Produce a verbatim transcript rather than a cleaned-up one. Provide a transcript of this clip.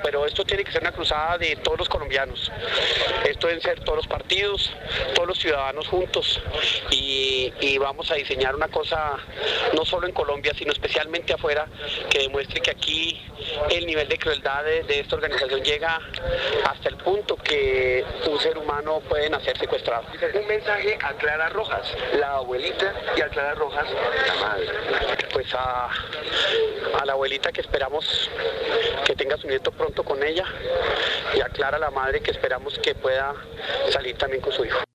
pero esto tiene que ser una cruzada de todos los colombianos. Esto deben ser todos los partidos, todos los ciudadanos juntos y, y vamos a diseñar una cosa no solo en Colombia, sino especialmente afuera, que demuestre que aquí el nivel de crueldad de, de esta organización llega hasta el punto que un ser humano puede nacer secuestrado. Un mensaje a Clara Rojas, la abuelita, y a Clara Rojas, la madre. Pues a, a la abuelita que esperamos que tenga su nieto pronto con ella y a Clara, la madre, que esperamos que pueda salir también con su hijo.